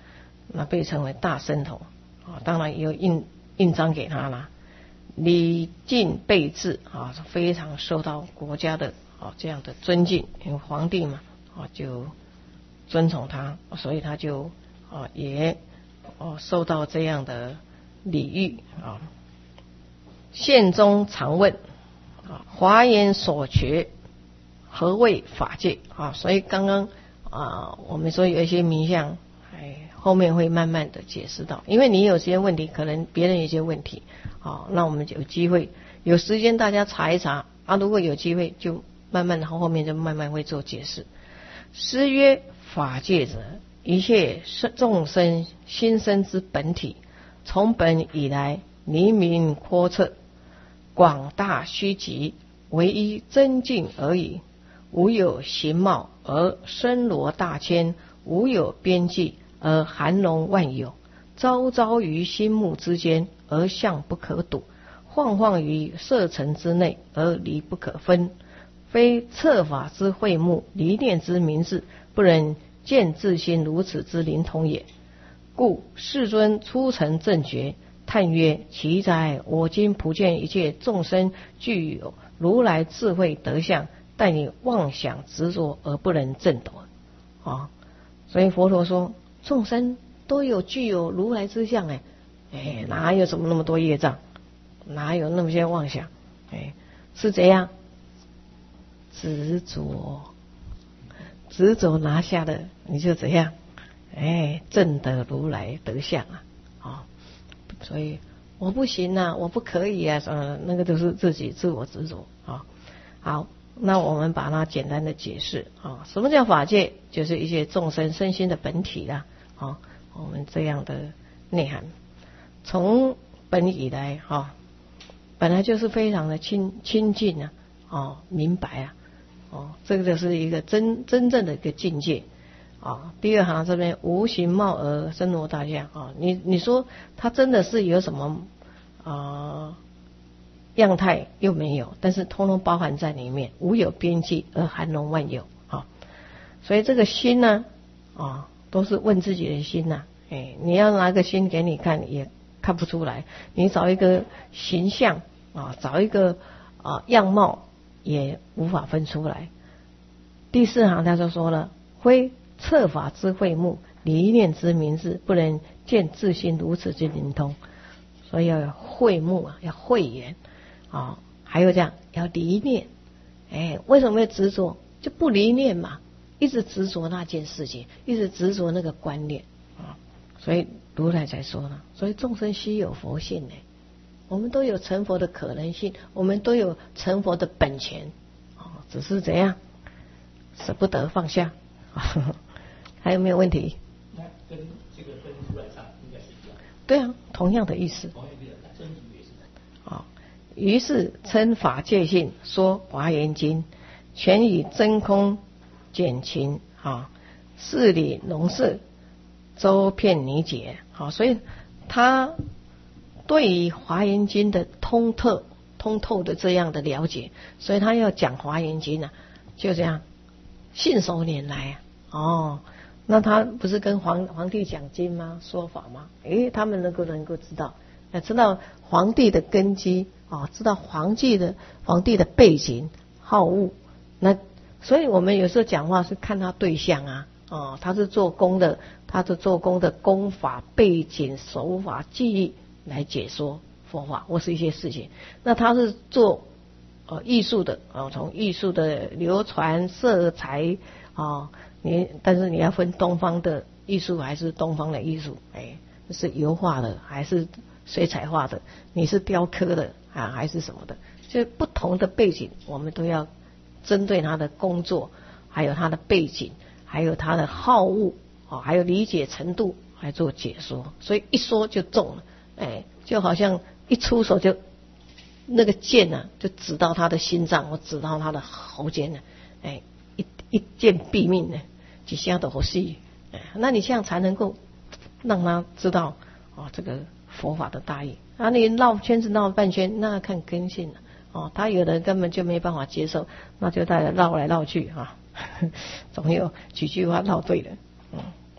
那被称为大僧头啊，当然也有印印章给他啦。礼敬备至啊，非常受到国家的啊这样的尊敬，因为皇帝嘛啊就尊崇他，所以他就啊也哦受到这样的礼遇啊。宪宗常问啊，华严所学何谓法界啊？所以刚刚啊我们说有一些名相，哎后面会慢慢的解释到，因为你有些问题，可能别人有些问题。好，那我们就有机会，有时间大家查一查啊。如果有机会，就慢慢的后面就慢慢会做解释。诗曰：法界者，一切众生心生之本体，从本以来，黎明阔彻，广大虚极，唯一真境而已。无有形貌而深罗大千，无有边际而含容万有，昭昭于心目之间，而相不可睹，晃晃于色尘之内，而离不可分。非测法之慧目，离念之明智，不能见自心如此之灵通也。故世尊出尘正觉，叹曰：其哉！我今普见一切众生具有如来智慧德相，但以妄想执着而不能证得。啊，所以佛陀说，众生都有具有如来之相，哎。哎，哪有什么那么多业障，哪有那么些妄想？哎，是怎样？执着，执着拿下的，你就怎样？哎，证得如来德相啊！啊、哦，所以我不行啊，我不可以啊，呃，那个都是自己自我执着啊、哦。好，那我们把它简单的解释啊、哦，什么叫法界？就是一些众生身心的本体啦。啊、哦，我们这样的内涵。从本以来哈、哦，本来就是非常的亲亲近啊，哦，明白啊，哦，这个就是一个真真正的一个境界啊、哦。第二行这边无形貌而身罗大象啊、哦，你你说它真的是有什么啊、呃、样态又没有，但是通通包含在里面，无有边际而含容万有啊、哦。所以这个心呢啊、哦，都是问自己的心呐、啊，哎，你要拿个心给你看也看不出来，你找一个形象啊，找一个啊样貌也无法分出来。第四行他就说了：非测法之慧目，离念之明智，不能见自心如此之灵通。所以要有慧目啊，要慧眼啊，还有这样要离念。哎，为什么要执着？就不离念嘛，一直执着那件事情，一直执着那个观念啊，所以如来才说呢，所以众生须有佛性呢，我们都有成佛的可能性，我们都有成佛的本钱啊，只是怎样舍不得放下。还有没有问题？ 那跟这个跟如来藏应该是一样。 对啊，同样的意思。 同样的意思，真理也是。 啊，于是称法界性，说华严经，全以真空减情啊，事理农事，周遍理解。好，所以他对于华严经的通透、通透的这样的了解，所以他要讲华严经呢、啊，就这样信手拈来啊。哦，那他不是跟皇皇帝讲经吗？说法吗？诶，他们能够能够知道，那知道皇帝的根基啊、哦，知道皇帝的皇帝的背景好恶。那所以我们有时候讲话是看他对象啊。哦，他是做工的，他是做工的功法背景手法技艺来解说佛法或是一些事情。那他是做呃艺术的啊、哦，从艺术的流传色彩啊、哦，你但是你要分东方的艺术还是东方的艺术，哎，是油画的还是水彩画的？你是雕刻的啊还是什么的？就不同的背景，我们都要针对他的工作，还有他的背景。还有他的好恶啊，还有理解程度来做解说，所以一说就中了，哎，就好像一出手就那个箭啊，就指到他的心脏，或指到他的喉间呢，哎，一一箭毙命呢，几下都好戏，哎，那你这样才能够让他知道啊这个佛法的大义啊，你绕圈子绕半圈，那看根性了哦，他有的根本就没办法接受，那就带着绕来绕去啊。总有几句话绕对了，嗯，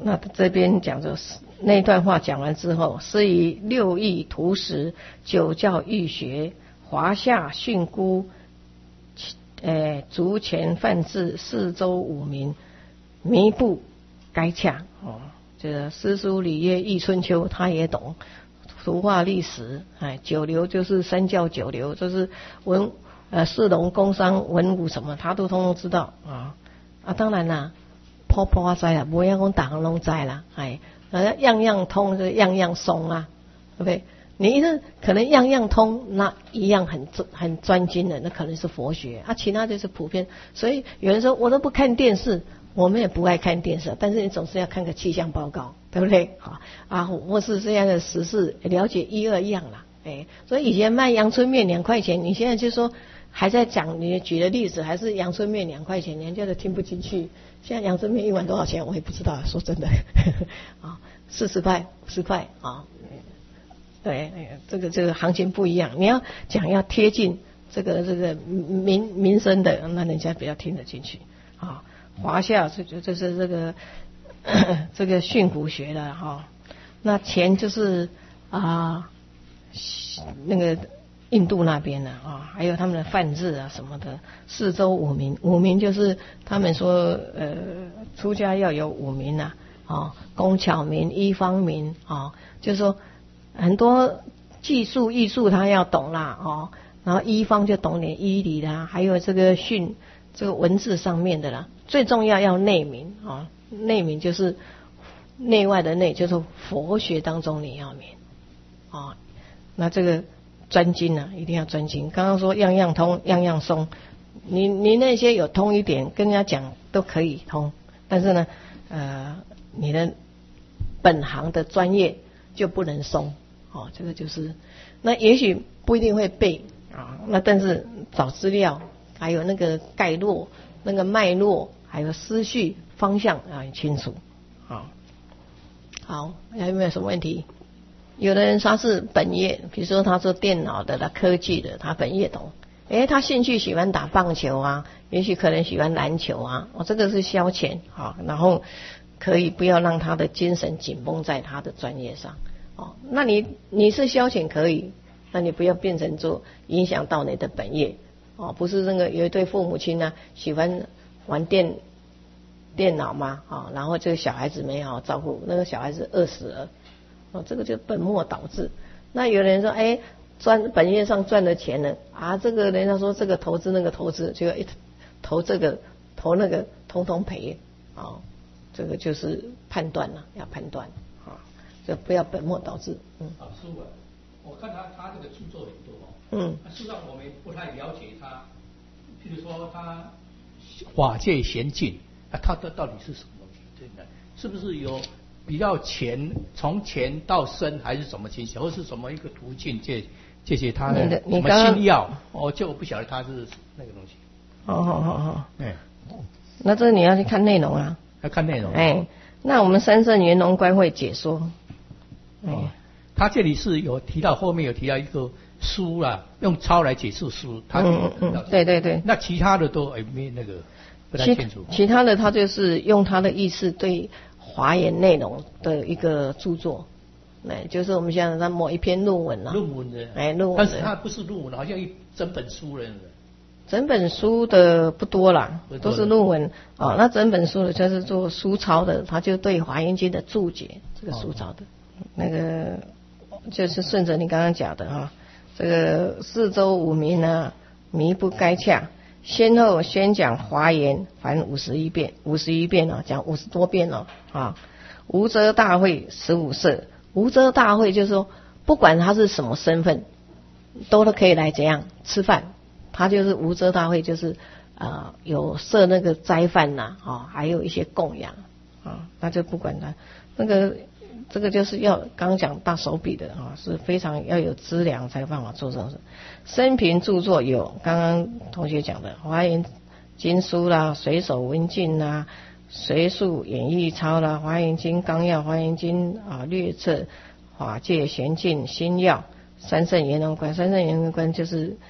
那这边讲着那段话讲完之后，是以六艺图实，九教育学，华夏训诂，呃，竹前范志，四周五民，弥不该洽哦。这个诗书礼乐易春秋他也懂，图画历史，哎，九流就是三教九流，就是文呃士农工商文武什么，他都通通知道啊啊，当然啦，泡泡啊知啦，不要讲大行拢知啦，哎，呃样样通就样样松啊，对不对？你一个可能样样通，那一样很很专精的，那可能是佛学啊，其他就是普遍。所以有人说我都不看电视。我们也不爱看电视，但是你总是要看个气象报告，对不对？好啊，或是这样的时事，了解一二样啦。哎，所以以前卖阳春面两块钱，你现在就说还在讲，你举的例子还是阳春面两块钱，人家都听不进去。现在阳春面一碗多少钱，我也不知道，说真的啊，四十块、五十块啊。对，这个这个行情不一样，你要讲要贴近这个这个民民生的，那人家比较听得进去啊。华夏这就就是这个这个训诂学的哈，那前就是啊那个印度那边的啊，还有他们的梵志啊什么的，四周五民，五民就是他们说呃出家要有五民呐啊，工巧民、医方民啊，就是说很多技术艺术他要懂啦哦，然后医方就懂点医理啦，还有这个训这个文字上面的啦。最重要要内明啊，内明就是内外的内，就是佛学当中你要明啊。那这个专精啊，一定要专精。刚刚说样样通，样样松，你你那些有通一点，跟人家讲都可以通，但是呢，呃，你的本行的专业就不能松哦。这个就是，那也许不一定会背啊，那但是找资料，还有那个概络、那个脉络。还有思绪方向啊，很清楚啊。好，还有没有什么问题？有的人他是本业，比如说他做电脑的啦、科技的，他本业懂。诶，他兴趣喜欢打棒球啊，也许可能喜欢篮球啊，哦，这个是消遣啊。然后可以不要让他的精神紧绷在他的专业上哦。那你你是消遣可以，那你不要变成做影响到你的本业哦。不是那个有一对父母亲呢、啊，喜欢。玩电电脑嘛，啊、哦，然后这个小孩子没好好照顾，那个小孩子饿死了，哦，这个就本末倒置。那有人说，哎，赚本业上赚的钱呢，啊，这个人家说这个投资那个投资，就一投这个投那个，通通赔，啊、哦，这个就是判断了，要判断，啊、哦，就不要本末倒置，嗯。 啊，师傅，我看他他这个著作很多哦， 嗯， 事实上我们不太了解他，譬如说他。法界贤进啊，它的到底是什么东西？真的是不是有比较浅，从浅到深，还是什么情形，或是什么一个途径？这这些它的什么心药？哦，就我不晓得它是那个东西。 好好好好， 哎， 那这你要去看内容啊。 要看内容。 哎，那我们三圣圆融观会解说。 哦，他这里是有提到，后面有提到一个。书啦，用抄来解释书，他嗯嗯，对对对。 那其他的都哎没那个不太清楚。 其他的他就是用他的意思对华严内容的一个著作，哎，就是我们现在他某一篇论文啊。 论文的。 哎，论文。 但是它不是论文，好像一整本书了。 整本书的不多啦，都是论文啊、哦。那整本书的就是做书抄的，他就对华严经的注解，这个书抄的，哦、那个就是顺着你刚刚讲的哈、啊。这个四周五民呢，弥不该洽，先后宣讲华严，凡五十一遍，五十一遍哦，讲五十多遍哦啊。无遮大会十五色，无遮大会就是说，不管他是什么身份，都都可以来怎样吃饭。他就是无遮大会，就是啊、呃、有设那个斋饭呐啊，还有一些供养啊，那就不管他那个。这个就是要刚刚讲大手笔的啊，是非常要有资粮才有办法做这种事。生平著作有刚刚同学讲的《华严经书》啦，《随手文进》啦，《随述演义钞》啦，《华严经纲要》、《华严经啊略册》、《法界玄境心要》、《三圣圆融观》。三圣圆融观就是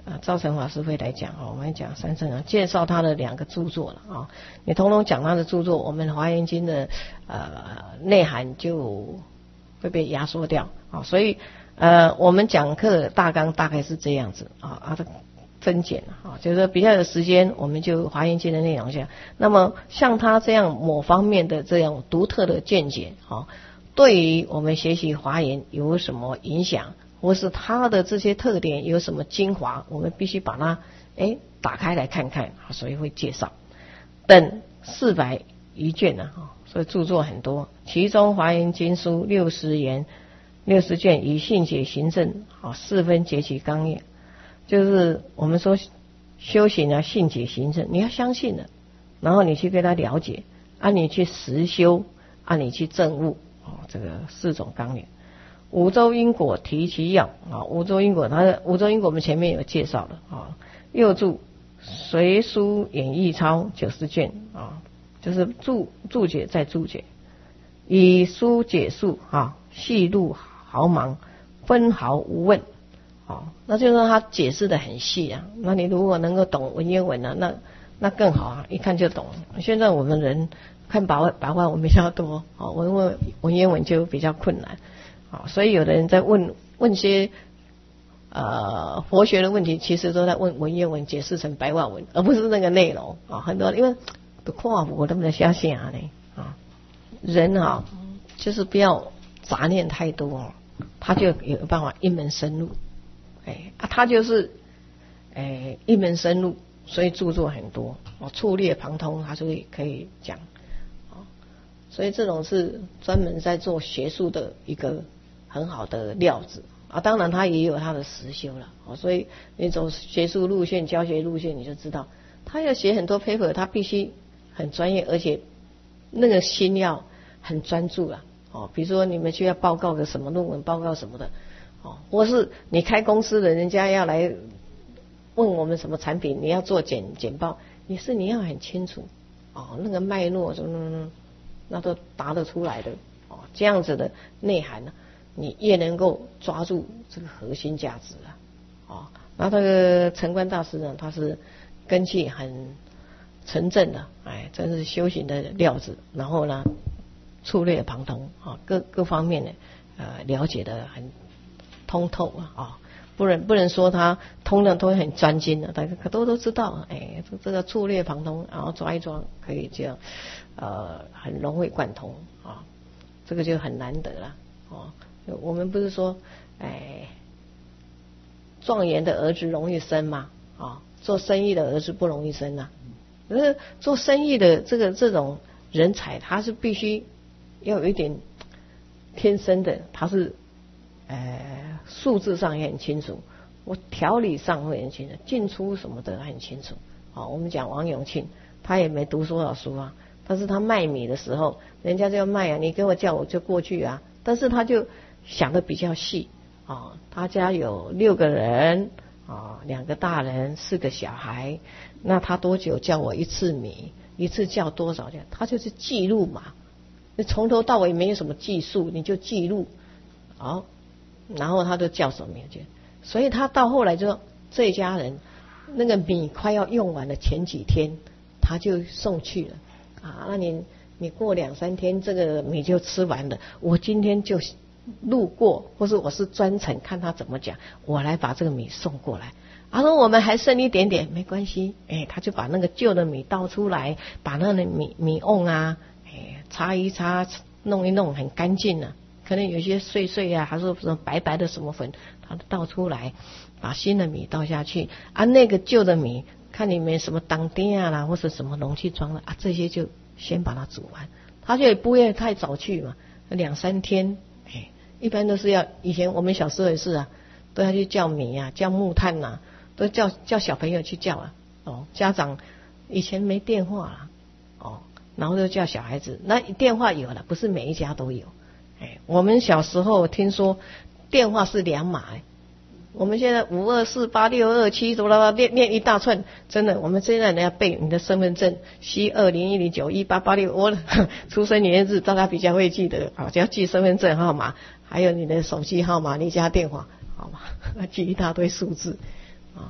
啊，赵成法师会来讲啊，我们讲三圣啊，介绍他的两个著作了啊。你统统讲他的著作，我们华严经的呃内涵就会被压缩掉啊。所以呃，我们讲课大纲大概是这样子啊，啊，增减啊，就是比较有时间，我们就华严经的内容下。那么像他这样某方面的这样独特的见解啊，对于我们学习华严有什么影响？或是它的这些特点有什么精华，我们必须把它哎打开来看看，所以会介绍。等四百余卷呢，所以著作很多，其中华严经书六十言六十卷，以信解行证啊四分解其纲要，就是我们说修行啊，信解行证，你要相信的，然后你去跟他了解，按、啊、你去实修，按、啊、你去证悟啊，这个四种纲领。五洲因果提其要啊，五洲因果，它的五洲因果我们前面有介绍了啊。又注随书演义抄九十卷啊，就是注注解再注解，以书解述啊，细入毫芒，分毫无问啊，那就是说他解释的很细啊。那你如果能够懂文言文啊，那那更好啊，一看就懂。现在我们人看白话白话文比较多啊，文文文言文就比较困难。啊，所以有的人在问问些呃佛学的问题，其实都在问文言文解释成白话文，而不是那个内容啊。很多因为都看我能不能相信啊呢啊，人啊就是不要杂念太多哦，他就有办法一门深入。哎啊，他就是哎一门深入，所以著作很多哦，触列旁通，他所以可以讲啊。所以这种是专门在做学术的一个很好的料子啊，当然他也有他的实修了哦，所以你走学术路线、教学路线，你就知道他要写很多 paper， 他必须很专业，而且那个心要很专注了哦。比如说你们去要报告个什么论文报告什么的哦，或是你开公司的人家要来问我们什么产品，你要做简简报，也是你要很清楚哦，那个脉络什么那都答得出来的哦，这样子的内涵呢，你越能够抓住这个核心价值啊，哦，那这个陈观大师呢，他是根气很沉正的，哎，真是修行的料子，然后呢，触类旁通啊，各各方面呢，呃，了解的很通透啊，啊，不能不能说他通的都很专精的，大家可都都知道，哎，这这个触类旁通，然后抓一抓可以这样，呃，很融会贯通啊，这个就很难得了，哦。我们不是说，哎，状元的儿子容易生嘛？啊、哦，做生意的儿子不容易生呐、啊。可是做生意的这个这种人才，他是必须要有一点天生的，他是，呃，数字上也很清楚，我条理上会很清楚，进出什么的很清楚。啊、哦，我们讲王永庆，他也没读多少书啊，但是他卖米的时候，人家就要卖啊，你跟我叫我就过去啊，但是他就想的比较细啊、哦，他家有六个人啊、哦，两个大人，四个小孩，那他多久叫我一次米？一次叫多少钱？他就是记录嘛，你从头到尾没有什么技术，你就记录，好，然后他就叫什么名字？所以他到后来就说，这家人那个米快要用完了，前几天他就送去了啊，那你你过两三天这个米就吃完了，我今天就路过，或是我是专程看他怎么讲，我来把这个米送过来。他说我们还剩一点点，没关系，哎，他就把那个旧的米倒出来，把那个米米瓮啊，哎，擦一擦，弄一弄，很干净了、啊。可能有些碎碎啊，还是什么白白的什么粉，他倒出来，把新的米倒下去啊，那个旧的米，看里面什么当丁啊啦，或者什么容器装了啊，这些就先把它煮完，他就也不会太早去嘛，两三天。一般都是要，以前我们小时候也是啊，都要去叫米啊，叫木炭呐、啊，都叫叫小朋友去叫啊。哦，家长以前没电话啦，哦，然后就叫小孩子。那电话有了，不是每一家都有。哎，我们小时候听说电话是两码、哎，我们现在五二四八六二七怎么了？念念一大串，真的，我们现在人要背你的身份证 C 二零一零九一八八六，我出生年月日大家比较会记得啊，只要记身份证号码。还有你的手机号码、你家电话，好吗？记一大堆数字啊。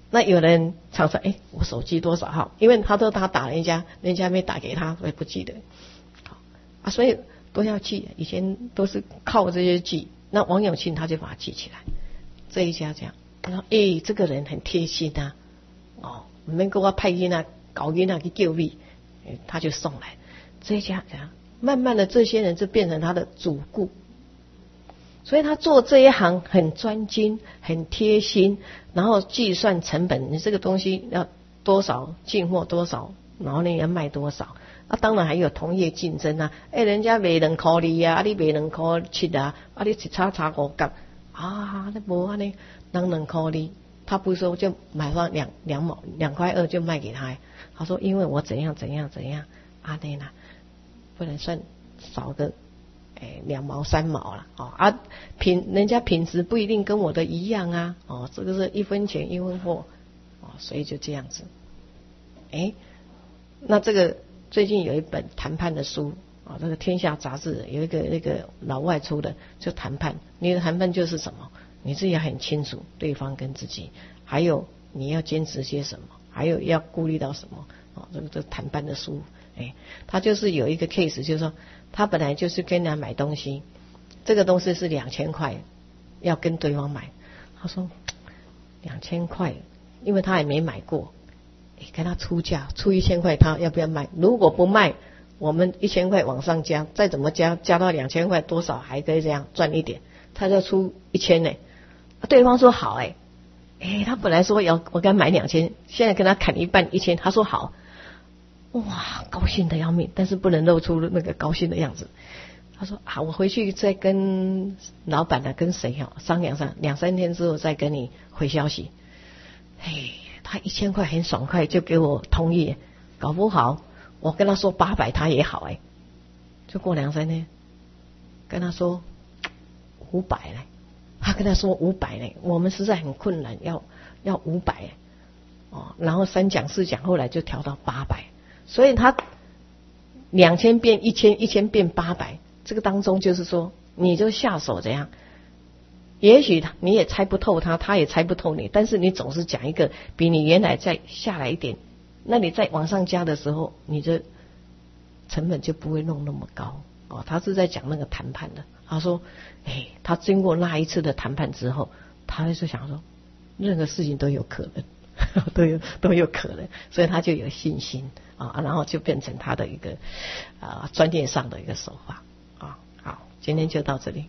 那有人常常哎，我手机多少号？因为他都他打人家，人家没打给他，所以不记得。好啊，所以都要记，以前都是靠这些记。那王永庆他就把它记起来，这一家这样，他说哎，这个人很贴心啊，哦，唔免给我派囡仔搞囡仔去救命，他就送来。这一家这样，慢慢的这些人就变成他的主顾。所以他做这一行很专精，很贴心，然后计算成本，你这个东西要多少进货多少，然后呢要卖多少。啊，当然还有同业竞争啊，哎，人家卖两块二啊，啊你卖两块七啊，啊你一差差五角啊，那无安尼，人两块二，他不说就买上两两毛两块二就卖给他。他说因为我怎样怎样怎样，啊那啦，不能算少个。哎，两毛三毛了哦啊，品人家品质不一定跟我的一样啊哦，这个是一分钱一分货哦，所以就这样子。哎，那这个最近有一本谈判的书啊、哦，这个天下杂志有一个那个老外出的，就谈判。你的谈判就是什么？你自己要很清楚对方跟自己，还有你要坚持些什么，还有要顾虑到什么哦，这个这个谈判的书。哎，他就是有一个 case， 就是说他本来就是跟人家买东西，这个东西是两千块，要跟对方买。他说两千块，因为他也没买过，哎，跟他出价出一千块，他要不要卖？如果不卖，我们一千块往上加，再怎么加加到两千块，多少还可以这样赚一点，他就出一千呢。对方说好哎，哎，他本来说要我跟他买两千，现在跟他砍一半一千，他说好。哇，高兴的要命，但是不能露出那个高兴的样子。他说啊，我回去再跟老板呢，跟谁哈商量上，两三天之后再跟你回消息。嘿，他一千块很爽快就给我同意，搞不好我跟他说八百他也好哎，就过两三天跟他说五百嘞，他跟他说五百嘞，我们实在很困难，要要五百哦，然后三讲四讲，后来就调到八百。所以他两千变一千，一千变八百，这个当中就是说，你就下手怎样？也许你也猜不透他，他也猜不透你，但是你总是讲一个比你原来再下来一点，那你再往上加的时候，你的成本就不会弄那么高哦。他是在讲那个谈判的，他说，哎，他经过那一次的谈判之后，他就是想说，任何事情都有可能。都有都有可能，所以他就有信心啊，然后就变成他的一个啊专业上的一个手法啊。好，今天就到这里。